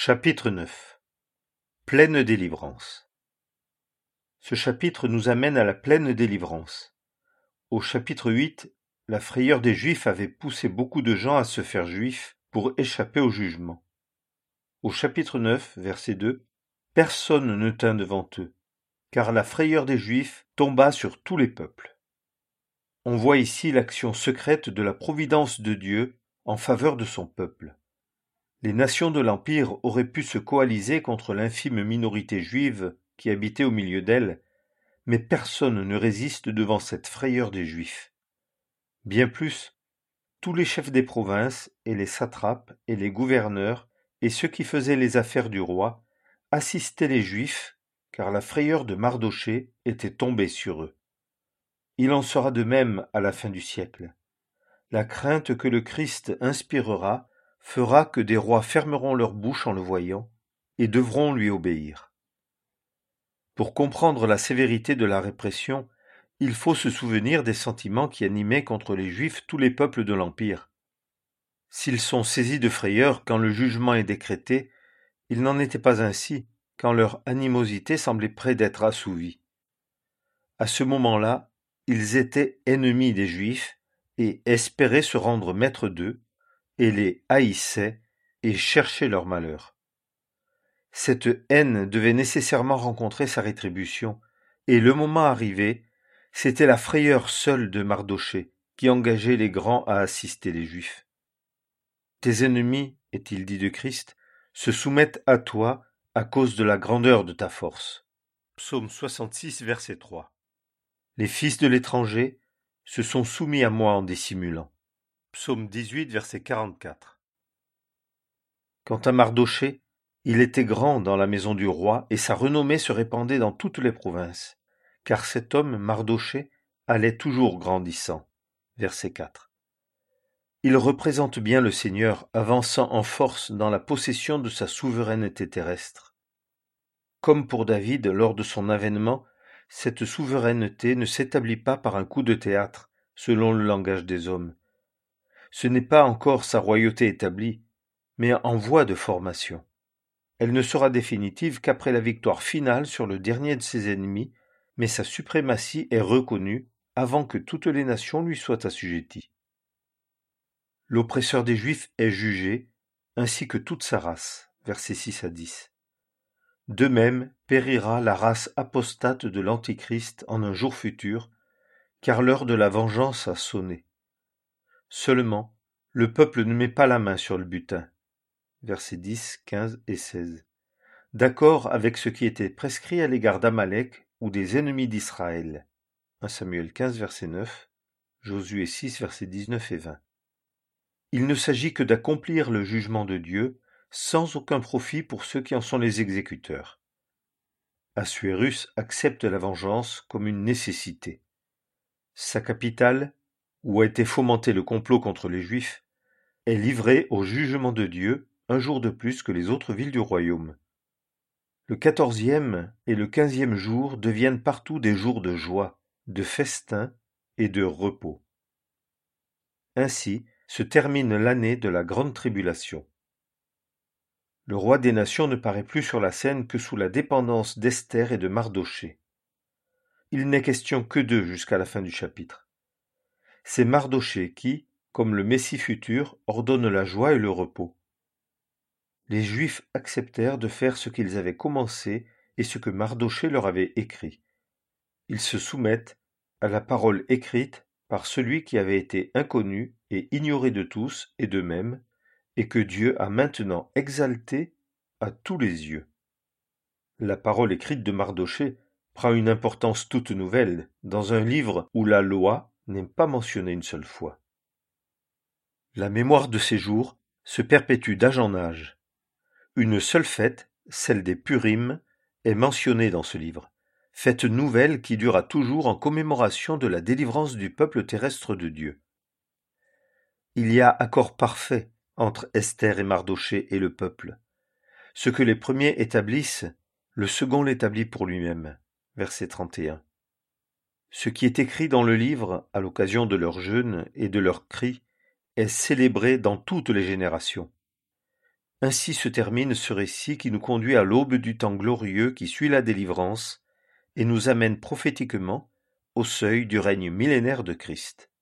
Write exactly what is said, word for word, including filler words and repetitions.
Chapitre neuf. Pleine délivrance. Ce chapitre nous amène à la pleine délivrance. Au chapitre huit, la frayeur des Juifs avait poussé beaucoup de gens à se faire juifs pour échapper au jugement. Au chapitre neuf, verset deux, personne ne tint devant eux, car la frayeur des Juifs tomba sur tous les peuples. On voit ici l'action secrète de la providence de Dieu en faveur de son peuple. Les nations de l'Empire auraient pu se coaliser contre l'infime minorité juive qui habitait au milieu d'elles, mais personne ne résiste devant cette frayeur des Juifs. Bien plus, tous les chefs des provinces et les satrapes et les gouverneurs et ceux qui faisaient les affaires du roi assistaient les Juifs, car la frayeur de Mardochée était tombée sur eux. Il en sera de même à la fin du siècle. La crainte que le Christ inspirera fera que des rois fermeront leur bouche en le voyant et devront lui obéir. Pour comprendre la sévérité de la répression, il faut se souvenir des sentiments qui animaient contre les Juifs tous les peuples de l'Empire. S'ils sont saisis de frayeur quand le jugement est décrété, il n'en était pas ainsi quand leur animosité semblait près d'être assouvie. À ce moment-là, ils étaient ennemis des Juifs et espéraient se rendre maîtres d'eux, et les haïssaient et cherchaient leur malheur. Cette haine devait nécessairement rencontrer sa rétribution, et le moment arrivé, c'était la frayeur seule de Mardochée qui engageait les grands à assister les Juifs. Tes ennemis, est-il dit de Christ, se soumettent à toi à cause de la grandeur de ta force. Psaume soixante-six, verset trois. Les fils de l'étranger se sont soumis à moi en dissimulant. Psaume dix-huit, verset quarante-quatre. Quant à Mardochée, il était grand dans la maison du roi et sa renommée se répandait dans toutes les provinces, car cet homme, Mardochée, allait toujours grandissant. Verset quatre. Il représente bien le Seigneur avançant en force dans la possession de sa souveraineté terrestre. Comme pour David lors de son avènement, cette souveraineté ne s'établit pas par un coup de théâtre, selon le langage des hommes. Ce n'est pas encore sa royauté établie, mais en voie de formation. Elle ne sera définitive qu'après la victoire finale sur le dernier de ses ennemis, mais sa suprématie est reconnue avant que toutes les nations lui soient assujetties. L'oppresseur des Juifs est jugé, ainsi que toute sa race, versets six à dix. De même périra la race apostate de l'Antichrist en un jour futur, car l'heure de la vengeance a sonné. Seulement, le peuple ne met pas la main sur le butin. Versets dix, quinze et seize. D'accord avec ce qui était prescrit à l'égard d'Amalek ou des ennemis d'Israël. un Samuel quinze, verset neuf, Josué six, versets dix-neuf et vingt. Il ne s'agit que d'accomplir le jugement de Dieu sans aucun profit pour ceux qui en sont les exécuteurs. Assuérus accepte la vengeance comme une nécessité. Sa capitale, où a été fomenté le complot contre les Juifs, est livrée au jugement de Dieu un jour de plus que les autres villes du royaume. Le quatorzième et le quinzième jour deviennent partout des jours de joie, de festin et de repos. Ainsi se termine l'année de la grande tribulation. Le roi des nations ne paraît plus sur la scène que sous la dépendance d'Esther et de Mardochée. Il n'est question que d'eux jusqu'à la fin du chapitre. C'est Mardochée qui, comme le Messie futur, ordonne la joie et le repos. Les Juifs acceptèrent de faire ce qu'ils avaient commencé et ce que Mardochée leur avait écrit. Ils se soumettent à la parole écrite par celui qui avait été inconnu et ignoré de tous et d'eux-mêmes, et que Dieu a maintenant exalté à tous les yeux. La parole écrite de Mardochée prend une importance toute nouvelle dans un livre où la loi n'est pas mentionnée une seule fois. La mémoire de ces jours se perpétue d'âge en âge. Une seule fête, celle des Purim, est mentionnée dans ce livre, fête nouvelle qui dura toujours en commémoration de la délivrance du peuple terrestre de Dieu. Il y a accord parfait entre Esther et Mardochée et le peuple. Ce que les premiers établissent, le second l'établit pour lui-même. Verset trente et un. Ce qui est écrit dans le livre, à l'occasion de leur jeûne et de leurs cris, est célébré dans toutes les générations. Ainsi se termine ce récit qui nous conduit à l'aube du temps glorieux qui suit la délivrance et nous amène prophétiquement au seuil du règne millénaire de Christ.